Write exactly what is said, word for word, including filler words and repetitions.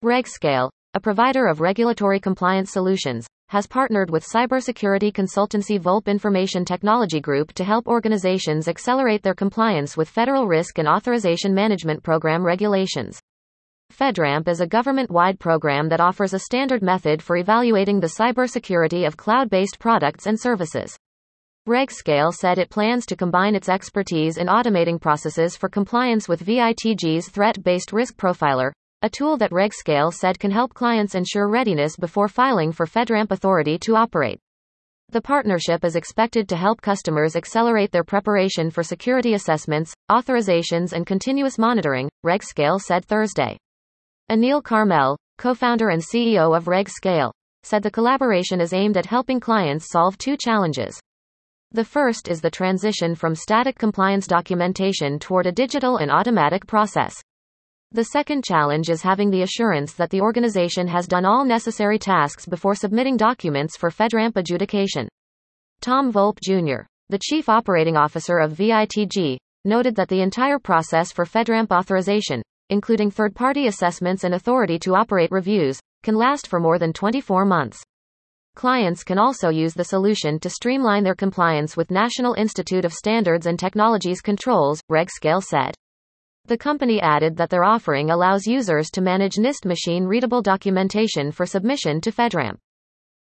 RegScale, a provider of regulatory compliance solutions, has partnered with cybersecurity consultancy Volpe Information Technology Group to help organizations accelerate their compliance with Federal Risk and Authorization Management Program regulations. FedRAMP is a government-wide program that offers a standard method for evaluating the cybersecurity of cloud-based products and services. RegScale said it plans to combine its expertise in automating processes for compliance with V I T G's Threat-Based Risk Profiler, a tool that RegScale said can help clients ensure readiness before filing for FedRAMP authority to operate. The partnership is expected to help customers accelerate their preparation for security assessments, authorizations and continuous monitoring, RegScale said Thursday. Anil Carmel, co-founder and C E O of RegScale, said the collaboration is aimed at helping clients solve two challenges. The first is the transition from static compliance documentation toward a digital and automatic process. The second challenge is having the assurance that the organization has done all necessary tasks before submitting documents for FedRAMP adjudication. Tom Volpe Junior, the Chief Operating Officer of V I T G, noted that the entire process for FedRAMP authorization, including third-party assessments and authority to operate reviews, can last for more than twenty-four months. Clients can also use the solution to streamline their compliance with National Institute of Standards and Technology's controls, RegScale said. The company added that their offering allows users to manage NIST machine-readable documentation for submission to FedRAMP.